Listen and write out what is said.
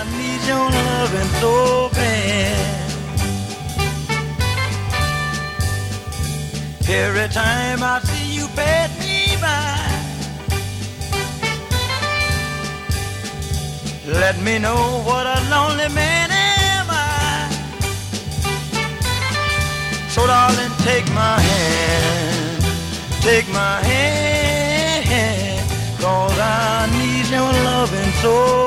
need your loving so bad. Every time I see you pass me by, let me know what a lonely man am I. So darling, take my hand, 'cause I need your loving so